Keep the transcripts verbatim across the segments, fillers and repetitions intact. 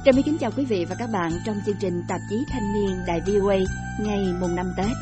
Trà My kính chào quý vị và các bạn trong chương trình tạp chí Thanh niên Đài vê o a ngày mùng năm Tết.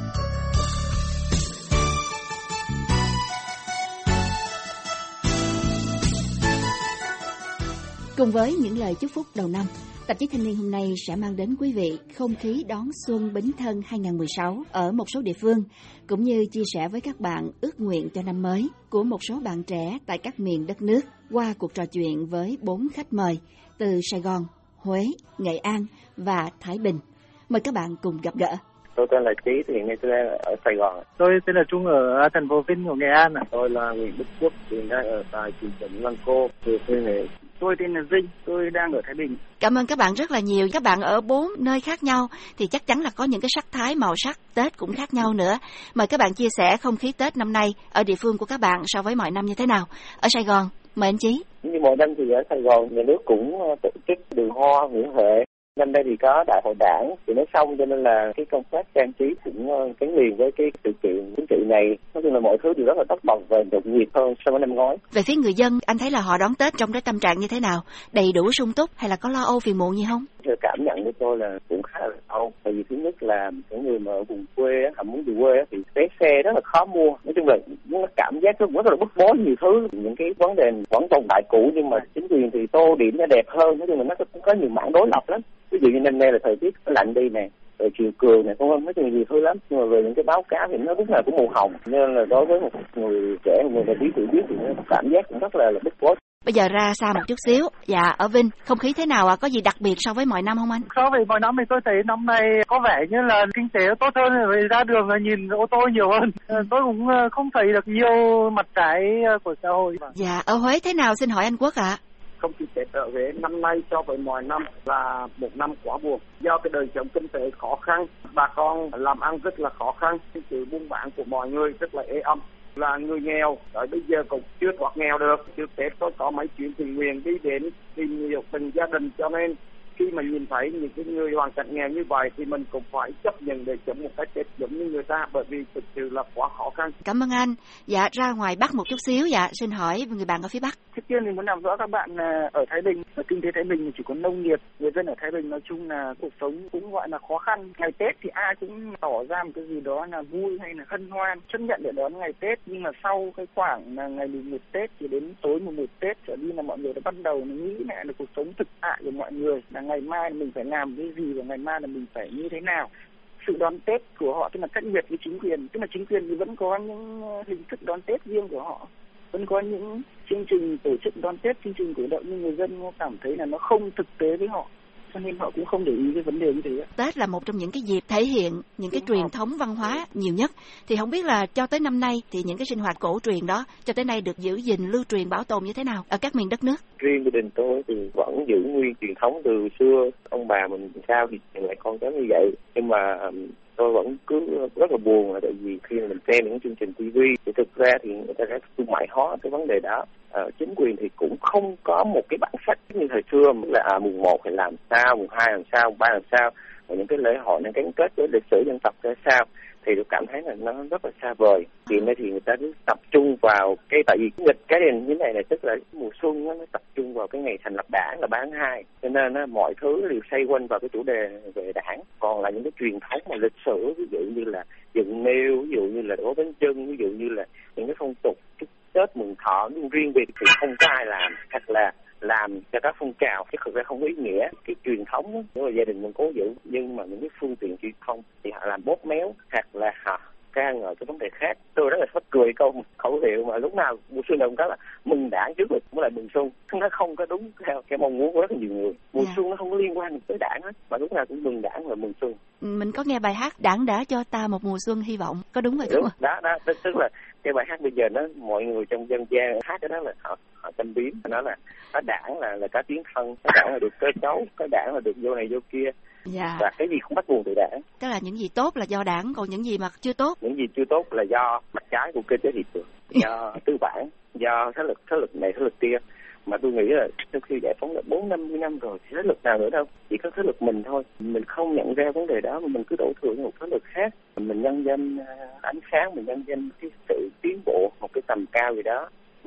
Cùng với những lời chúc phúc đầu năm, tạp chí Thanh niên hôm nay sẽ mang đến quý vị không khí đón xuân Bính Thân hai không một sáu ở một số địa phương, cũng như chia sẻ với các bạn ước nguyện cho năm mới của một số bạn trẻ tại các miền đất nước qua cuộc trò chuyện với bốn khách mời từ Sài Gòn, Huế, Nghệ An và Thái Bình. Mời các bạn cùng gặp gỡ. Tôi tên là Trí, thì hiện nay tôi đang ở Sài Gòn. Tôi tên là Trung ở thành phố Vinh của Nghệ An. Tôi là Nguyễn Đức Quốc, hiện đang ở tại thị trấn Lăng Cô, thừa Thiên Huế. Tôi tên là Vinh, tôi đang ở Thái Bình. Cảm ơn các bạn rất là nhiều. Các bạn ở bốn nơi khác nhau thì chắc chắn là có những cái sắc thái màu sắc Tết cũng khác nhau nữa. Mời các bạn chia sẻ không khí Tết năm nay ở địa phương của các bạn so với mọi năm như thế nào. Ở Sài Gòn, mời anh Chí. Như mọi năm thì ở Sài Gòn nhà nước cũng tổ chức đường hoa Nguyễn Huệ. Năm nay thì có đại hội đảng thì nó xong, cho nên là cái công tác trang trí cũng gắn liền với cái sự kiện chính trị này. Nói chung là mọi thứ đều rất là tấp bật và nhộn nhịp hơn so với năm ngoái. Về phía người dân, anh thấy là họ đón Tết trong cái tâm trạng như thế nào? Đầy đủ sung túc hay là có lo âu phiền muộn gì không? Theo cảm nhận của tôi là cũng khá là âu. Tại vì thứ nhất là những người mà ở vùng quê, họ muốn về quê thì vé xe rất là khó mua. Nói chung là nó cảm giác rất là bức bối nhiều thứ. Những cái vấn đề vẫn tồn tại cũ, nhưng mà chính quyền thì tô điểm nó đẹp hơn. Nói chung là nó cũng có nhiều mảng đối lập lắm. Ví dụ như năm nay là thời tiết nó lạnh đi nè, rồi chiều cường này, không nói chung nhiều thứ lắm. Nhưng mà về những cái báo cáo thì nó lúc nào cũng màu hồng, nên là đối với một người trẻ, một người mà biết tự biết thì nó cảm giác cũng rất là, là bức bối. Bây giờ ra xa một chút xíu, dạ ở Vinh, không khí thế nào ạ? À? Có gì đặc biệt so với mọi năm không anh? So với mọi năm thì tôi thấy năm nay có vẻ như là kinh tế tốt hơn, rồi ra đường là nhìn ô tô nhiều hơn. Tôi cũng không thấy được nhiều mặt trái của xã hội. Dạ, ở Huế thế nào xin hỏi anh Quốc ạ? À? Không khí Tết ở Huế năm nay so với mọi năm là một năm quá buồn. Do cái đời sống kinh tế khó khăn, bà con làm ăn rất là khó khăn, sự buôn bán của mọi người rất là ế ẩm. Là người nghèo, tới bây giờ cũng chưa thoát nghèo được. Trước Tết tôi có mấy chuyến thiện nguyện đi đến tìm nhiều từng gia đình, cho nên khi mà nhìn thấy những cái người hoàn cảnh nghèo như vậy thì mình cũng phải chấp nhận để sống một cái Tết giống như người ta, bởi vì thực sự là quá khó khăn. Cảm ơn anh. Dạ, ra ngoài Bắc một chút xíu, dạ xin hỏi người bạn ở phía Bắc. Trước tiên thì muốn làm rõ các bạn ở Thái Bình, ở kinh tế Thái Bình chỉ có nông nghiệp, người dân ở Thái Bình nói chung là cuộc sống cũng gọi là khó khăn. Ngày Tết thì ai cũng tỏ ra một cái gì đó là vui hay là hân hoan, chấp nhận để đón ngày Tết, nhưng mà sau cái khoảng là ngày mùng một Tết thì đến tối mùng một Tết trở đi là mọi người đã bắt đầu nghĩ lại là cuộc sống thực tại của mọi người, là ngày mai mình phải làm cái gì và ngày mai là mình phải như thế nào. Sự đón Tết của họ tức là cách biệt với chính quyền, tức là chính quyền thì vẫn có những hình thức đón Tết riêng của họ, vẫn có những chương trình tổ chức đón Tết, chương trình cổ động, nhưng người dân cảm thấy là nó không thực tế với họ, cho nên họ cũng không để ý cái vấn đề như thế. Tết là một trong những cái dịp thể hiện những cái truyền thống văn hóa nhiều nhất, thì không biết là cho tới năm nay thì những cái sinh hoạt cổ truyền đó cho tới nay được giữ gìn, lưu truyền, bảo tồn như thế nào ở các miền đất nước? Riêng gia đình tôi thì vẫn giữ nguyên truyền thống từ xưa, ông bà mình sao thì lại con cháu như vậy, nhưng mà tôi vẫn cứ rất là buồn là tại vì khi mà mình xem những chương trình ti vi thì thực ra thì người ta đã thương mại hóa cái vấn đề đó. À, chính quyền thì cũng không có một cái bản sắc như thời xưa là à, mùng một thì làm sao, mùng hai làm sao, mùng ba làm sao, và những cái lễ hội nó gắn kết với lịch sử dân tộc ra sao, thì tôi cảm thấy là nó rất là xa vời. Hiện nay thì người ta cứ tập trung vào cái, tại vì nghịch cái đền như này này, tức là mùa xuân nó tập trung vào cái ngày thành lập đảng là ba tháng hai, cho nên nó, mọi thứ đều xoay quanh vào cái chủ đề về đảng. Còn là những cái truyền thống mà lịch sử, ví dụ như là dựng nêu, ví dụ như là đổ bánh chưng, ví dụ như là những cái phong tục Tết mừng thọ riêng biệt thì không có ai làm, hoặc là làm cho các phong trào, chứ thực ra không có ý nghĩa. Cái truyền thống đó, nếu mà gia đình mình cố giữ, nhưng mà những cái phương tiện truyền thông thì họ làm bóp méo, hoặc là họ ca ngợi cái vấn đề khác. Tôi rất là thích cười câu khẩu hiệu mà lúc nào mùa xuân nào cũng có là mừng đảng trước rồi mới lại mừng xuân. Nó không có đúng theo cái mong muốn của rất là nhiều người. Mùa yeah. xuân nó không có liên quan tới đảng hết, mà lúc nào cũng mừng đảng và mừng xuân. Mình có nghe bài hát Đảng đã cho ta một mùa xuân hy vọng, có đúng vậy không ạ? Đó, đó, tức, tức là cái bài hát bây giờ nó mọi người trong dân gian hát cái đó là họ họ châm biếm, nó là có đảng là là có tiếng thân, có đảng là được cơ cấu, có đảng là được vô này vô kia. Dạ. Và cái gì cũng bắt nguồn từ đảng. Tức là những gì tốt là do đảng, còn những gì mà chưa tốt, những gì chưa tốt là do mặt trái của kinh tế thị trường, do tư bản, do thế lực thế lực này thế lực kia. Mà tôi nghĩ là sau khi giải phóng là bốn năm mươi năm rồi thì thế lực nào nữa đâu, chỉ có thế lực mình thôi. Mình không nhận ra vấn đề đó mà mình cứ đổ thừa cho một thế lực khác. Mình nhân danh ánh sáng, mình nhân danh cái sự tiến bộ, một cái tầm cao gì đó.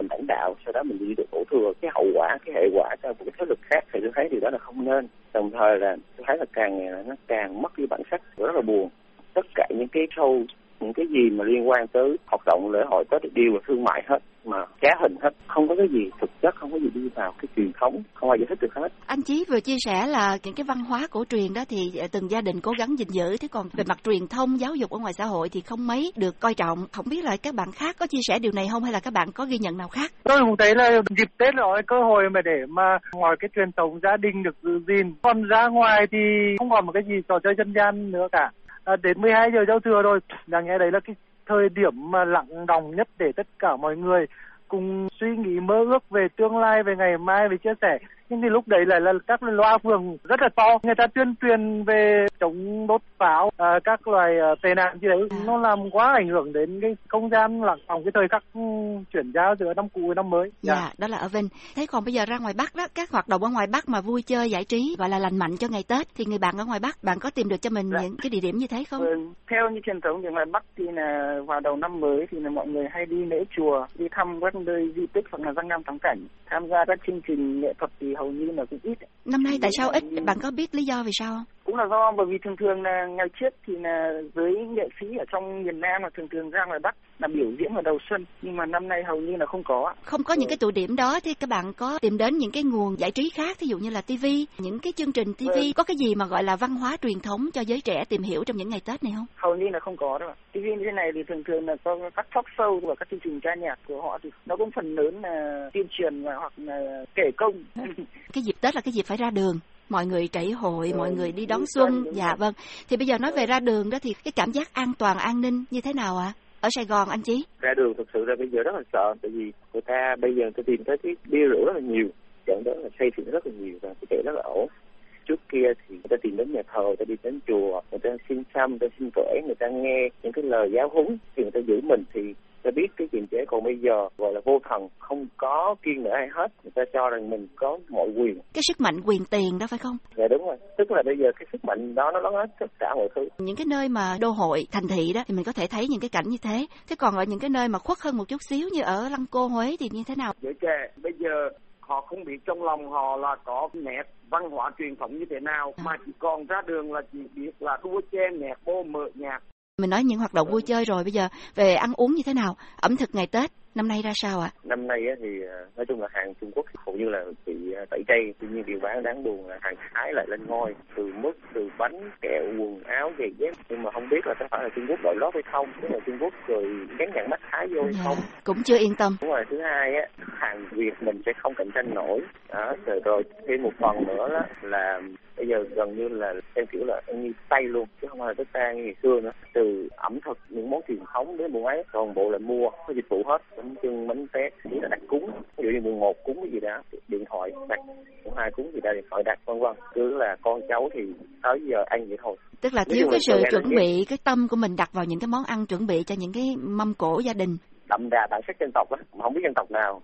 mình lãnh đạo, sau đó mình đi được đổ thừa cái hậu quả, cái hệ quả cho một cái thế lực khác, thì tôi thấy điều đó là không nên. Đồng thời là tôi thấy là càng ngày là nó càng mất cái bản sắc, rất là buồn. Tất cả những cái show, những cái gì mà liên quan tới hoạt động lễ hội Tết đều là thương mại hết, mà trá hình hết, không có cái gì thực chất, không có gì đi vào cái truyền thống, không ai giải thích được hết. Anh Chí vừa chia sẻ là những cái văn hóa cổ truyền đó thì từng gia đình cố gắng gìn giữ, thế còn về mặt truyền thông giáo dục ở ngoài xã hội thì không mấy được coi trọng. Không biết là các bạn khác có chia sẻ điều này không, hay là các bạn có ghi nhận nào khác? Tôi cũng thấy là dịp Tết là cái cơ hội mà để mà ngoài cái truyền thống gia đình được giữ gìn, còn ra ngoài thì không còn một cái gì trò chơi dân gian nữa cả. À, đến mười hai giờ giao thừa rồi, đáng nghe đấy là cái thời điểm mà lặng đồng nhất để tất cả mọi người cùng suy nghĩ mơ ước về tương lai, về ngày mai, về chia sẻ. Nhưng thì lúc đấy lại là các loa phường rất là to, người ta tuyên truyền về chống đốt pháo, à, các loài à, tệ nạn gì đấy, nó làm quá ảnh hưởng đến cái không gian lặng đồng, cái thời khắc um, chuyển giao giữa năm cũ với năm mới. Dạ, dạ, đó là ở Vinh. Thế còn bây giờ ra ngoài Bắc đó, các hoạt động ở ngoài Bắc mà vui chơi giải trí gọi là lành mạnh cho ngày Tết, thì người bạn ở ngoài Bắc, bạn có tìm được cho mình dạ. những cái địa điểm như thế không? Ừ, theo như truyền thống thì ngoài Bắc thì là vào đầu năm mới thì là mọi người hay đi lễ chùa, đi thăm các nơi di tích hoặc là danh lam thắng cảnh, tham gia các chương trình nghệ thuật thì hầu như là cũng ít. Năm nay tại sao ít? Bạn có biết lý do vì sao không? Cũng là do bởi vì thường thường là ngày trước thì là giới nghệ sĩ ở trong miền Nam là thường thường ra ngoài Bắc là biểu diễn vào đầu xuân, nhưng mà năm nay hầu như là không có. Không có ừ. những cái tụ điểm đó thì các bạn có tìm đến những cái nguồn giải trí khác, ví dụ như là ti vi, những cái chương trình ti vi, ừ. có cái gì mà gọi là văn hóa truyền thống cho giới trẻ tìm hiểu trong những ngày Tết này không? Hầu như là không có đâu. ti vi như thế này thì thường thường là có các talk show và các chương trình ca nhạc của họ thì nó cũng phần lớn là tuyên truyền và hoặc là kể công. Cái dịp Tết là cái dịp phải ra đường, mọi người trảy hội, ừ, mọi người đi đón xuân. Dạ rồi. Vâng. Thì bây giờ nói về ra đường đó thì cái cảm giác an toàn, an ninh như thế nào ạ? À? Ở Sài Gòn anh Chí? Ra đường thực sự là bây giờ rất là sợ, tại vì người ta bây giờ người ta tìm tới cái bia rượu rất là nhiều, dẫn đến là say xỉn rất là nhiều và cái chuyện rất là ổn. Trước kia thì người ta tìm đến nhà thờ, người ta đi đến chùa, người ta xin xăm, người ta xin tuệ, người ta nghe những cái lời giáo huấn thì người ta giữ mình, thì ta biết cái kiềm chế. Còn bây giờ gọi là vô thần, không có kiêng nể ai hết, người ta cho rằng mình có mọi quyền. Cái sức mạnh quyền tiền đó phải không? Dạ đúng rồi, tức là bây giờ cái sức mạnh đó nó lớn hết tất cả mọi thứ. Những cái nơi mà đô hội, thành thị đó thì mình có thể thấy những cái cảnh như thế. Thế còn ở những cái nơi mà khuất hơn một chút xíu như ở Lăng Cô, Huế thì như thế nào? Giới trẻ bây giờ họ không biết trong lòng họ là có nét văn hóa truyền thống như thế nào, à. mà chỉ còn ra đường là chỉ biết là đua chen, nhạc bô, mở nhạc. Mình nói những hoạt động vui chơi rồi, bây giờ về ăn uống như thế nào? Ẩm thực ngày Tết năm nay ra sao ạ? À? Năm nay thì nói chung là hàng Trung Quốc hầu như là bị tẩy chay, tuy nhiên điều đáng đáng buồn là hàng Thái lại lên ngôi, từ mứt, từ bánh, kẹo, quần áo, giày dép, nhưng mà không biết là có phải là Trung Quốc đội lót hay không, tức là Trung Quốc rồi gắn nhãn mác Thái vô hay không? Cũng chưa yên tâm. Đúng rồi, thứ hai á, hàng Việt mình sẽ không cạnh tranh nổi, đó, rồi, rồi thêm một phần nữa đó là bây giờ gần như là theo kiểu là ăn như Tây luôn, chứ không phải tới ta như ngày xưa nữa. Từ ẩm thực, những món truyền thống đến buôn ấy, toàn bộ là mua, có dịch vụ hết, bánh chưng, bánh tét, chỉ là đặt cúng, ví dụ như mùng một cúng cái gì đó, điện thoại đặt, mùng hai cúng gì đó, điện thoại đặt, vân vân. Cứ là con cháu thì tới giờ ăn vậy thôi. Tức là thiếu cái sự chuẩn bị, cái tâm của mình đặt vào những cái món ăn, chuẩn bị cho những cái mâm cỗ gia đình. Đậm đà bản sắc dân tộc á, mà không biết dân tộc nào.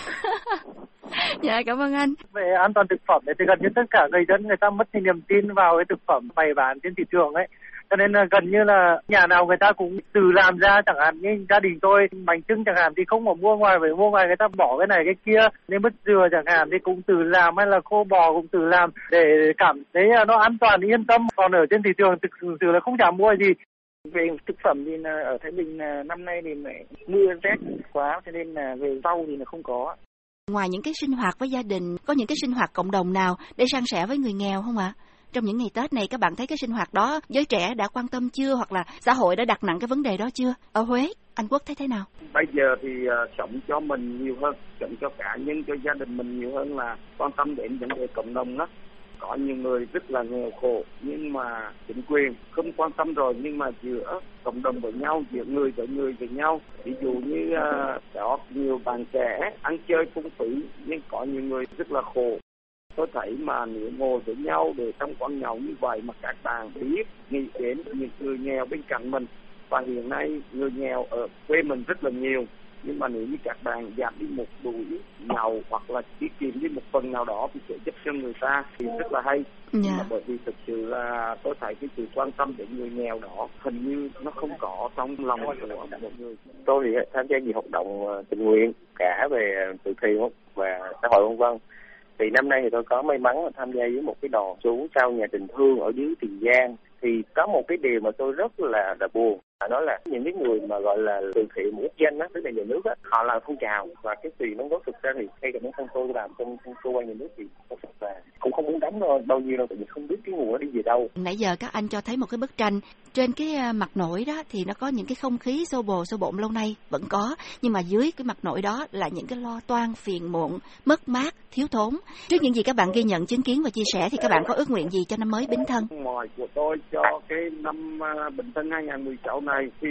Dạ, cảm ơn anh. Về an toàn thực phẩm thì gần như tất cả người dân người ta mất thì niềm tin vào cái thực phẩm bày bán trên thị trường ấy. Cho nên là gần như là nhà nào người ta cũng tự làm ra, chẳng hạn như gia đình tôi bánh chưng chẳng hạn thì không có mua ngoài, phải mua ngoài người ta bỏ cái này cái kia. Nên mứt dừa chẳng hạn thì cũng tự làm, hay là khô bò cũng tự làm để cảm thấy nó an toàn, yên tâm. Còn ở trên thị trường thực sự là không dám mua gì. Về thực phẩm thì là ở Thái Bình là năm nay thì lại mưa rét quá, cho nên là về rau thì là không có. Ngoài những cái sinh hoạt với gia đình, có những cái sinh hoạt cộng đồng nào để san sẻ với người nghèo không ạ? Trong những ngày Tết này các bạn thấy cái sinh hoạt đó giới trẻ đã quan tâm chưa, hoặc là xã hội đã đặt nặng cái vấn đề đó chưa? Ở Huế, anh Quốc thấy thế nào? Bây giờ thì uh, sống cho mình nhiều hơn, sống cho cá nhân, cho gia đình mình nhiều hơn là quan tâm đến vấn đề cộng đồng đó. Có nhiều người rất là nghèo khổ nhưng mà chính quyền không quan tâm rồi, nhưng mà giữa cộng đồng với nhau, giữa người với người với nhau. Ví dụ như uh, có nhiều bạn trẻ ăn chơi phung phí nhưng có nhiều người rất là khổ. Tôi thấy mà nếu ngồi với nhau để trong quán nhậu như vậy mà các bạn biết nghĩ đến những người nghèo bên cạnh mình, và hiện nay người nghèo ở quê mình rất là nhiều, Nhưng mà nếu như các bạn giảm đi một buổi nhậu hoặc là tiết kiệm đi một phần nào đó thì sẽ giúp cho người ta thì rất là hay. Nhưng yeah. mà bởi vì thực sự là tôi thấy cái sự quan tâm đến người nghèo đó hình như nó không có trong lòng của một người. Tôi thì tham gia nhiều hoạt động tình nguyện cả về từ thiện và xã hội vân vân. Thì năm nay thì tôi có may mắn là tham gia với một cái đoàn chú trao nhà tình thương ở dưới Tiền Giang. Thì có một cái điều mà tôi rất là là buồn, họ nói là những cái người mà gọi là từ thiện quốc danh á, tức là nhà nước á, họ làm phong trào và cái tiền đóng góp thực ra thì ngay cả bản thân tôi làm trong, trong cơ quan nhà nước thì thật là cũng không muốn đóng đâu, bao nhiêu đâu, tại vì không biết cái nguồn nó đi về đâu. Nãy giờ các anh cho thấy một cái bức tranh trên cái mặt nổi đó thì nó có những cái không khí xô bồ xô bộn lâu nay vẫn có, nhưng mà dưới cái mặt nổi đó là những cái lo toan, phiền muộn, mất mát, thiếu thốn. Trước những gì các bạn ghi nhận, chứng kiến và chia sẻ thì các bạn có ước nguyện gì cho năm mới Bính Thân? Mỏi của tôi cho cái năm Bính Thân hai không một sáu này thì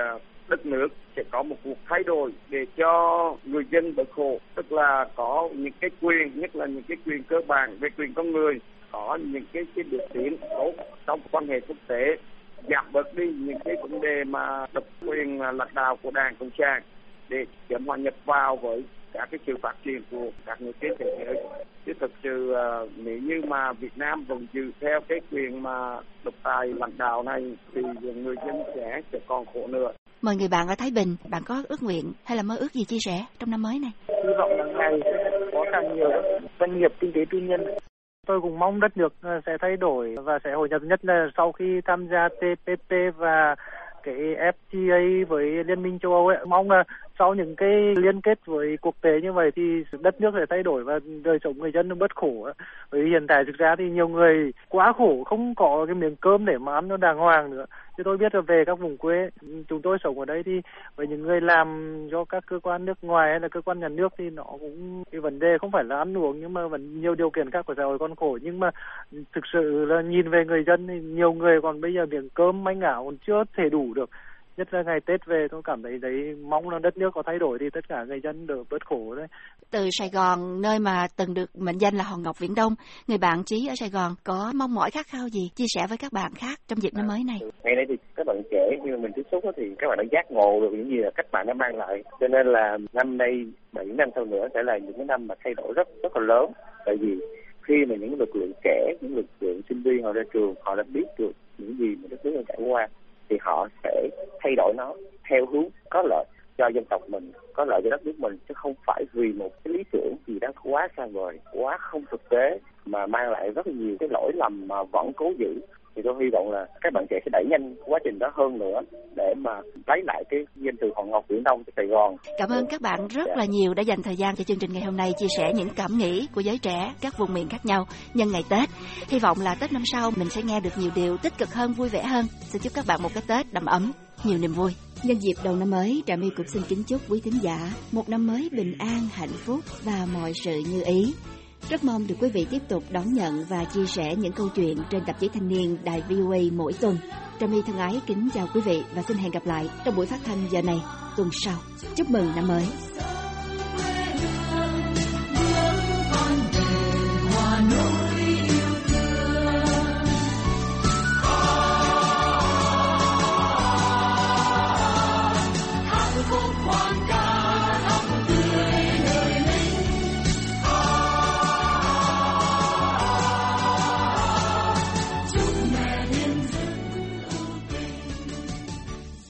đất nước sẽ có một cuộc thay đổi để cho người dân bớt khổ, tức là có những cái quyền, nhất là những cái quyền cơ bản về quyền con người, có những cái cái bước tiến tốt trong quan hệ quốc tế, giảm bớt đi những cái vấn đề mà độc quyền lãnh đạo của Đảng Cộng sản để sớm hòa nhập vào với các cái sự phát triển của các nước trên thế giới. Chứ thực sự nếu như mà Việt Nam vẫn giữ theo cái quyền mà độc tài lãnh đạo này thì người dân sẽ sẽ còn khổ nữa. Mời người bạn ở Thái Bình, bạn có ước nguyện hay là mơ ước gì chia sẻ trong năm mới này? Hy vọng là ngày có càng nhiều doanh nghiệp kinh tế tư nhân. Tôi cũng mong đất nước sẽ thay đổi và sẽ hội nhập, nhất là sau khi tham gia tê pê pê và cái ép tê a với Liên minh châu Âu ấy. Mong là sau những cái liên kết với quốc tế như vậy thì đất nước sẽ thay đổi và đời sống người dân nó bớt khổ. Bởi vì hiện tại thực ra thì nhiều người quá khổ, không có cái miếng cơm để mà ăn nó đàng hoàng nữa. Chứ tôi biết là về các vùng quê, chúng tôi sống ở đây thì với những người làm cho các cơ quan nước ngoài hay là cơ quan nhà nước thì nó cũng cái vấn đề không phải là ăn uống, nhưng mà vẫn nhiều điều kiện khác của xã hội còn khổ. Nhưng mà thực sự là nhìn về người dân thì nhiều người còn bây giờ miếng cơm manh áo còn chưa thể đủ được. Nhất là ngày Tết về tôi cảm thấy đấy, mong là đất nước có thay đổi thì tất cả người dân đỡ bớt khổ đấy. Từ Sài Gòn, nơi mà từng được mệnh danh là hòn ngọc Viễn Đông, người bạn Trí ở Sài Gòn có mong mỏi khát khao gì chia sẻ với các bạn khác trong dịp năm mới này? Ngày nay thì các bạn trẻ khi mà mình tiếp xúc thì các bạn đã giác ngộ được những gì là cách mạng đã mang lại. Cho nên là năm nay, bảy năm sau nữa sẽ là những cái năm mà thay đổi rất rất là lớn. Tại vì khi mà những lực lượng trẻ, những lực lượng sinh viên họ ra trường, họ đã biết được những gì mà đất nước đang trải qua, thì họ sẽ thay đổi nó theo hướng có lợi cho dân tộc mình, có lợi cho đất nước mình, chứ không phải vì một cái lý tưởng gì đó quá xa vời, quá không thực tế mà mang lại rất nhiều cái lỗi lầm mà vẫn cố giữ. Thì tôi hy vọng là các bạn trẻ sẽ đẩy nhanh quá trình đó hơn nữa để mà lấy lại cái danh từ hòn ngọc Viễn Đông của Sài Gòn. Cảm ơn các bạn rất là nhiều đã dành thời gian cho chương trình ngày hôm nay, chia sẻ những cảm nghĩ của giới trẻ các vùng miền khác nhau nhân ngày Tết. Hy vọng là Tết năm sau mình sẽ nghe được nhiều điều tích cực hơn, vui vẻ hơn. Xin chúc các bạn một cái Tết đầm ấm, nhiều niềm vui. Nhân dịp đầu năm mới, Trà My cũng xin kính chúc quý thính giả một năm mới bình an, hạnh phúc và mọi sự như ý. Rất mong được quý vị tiếp tục đón nhận và chia sẻ những câu chuyện trên tạp chí Thanh niên Đài vê o a mỗi tuần. Trà My thân ái kính chào quý vị và xin hẹn gặp lại trong buổi phát thanh giờ này tuần sau. Chúc mừng năm mới.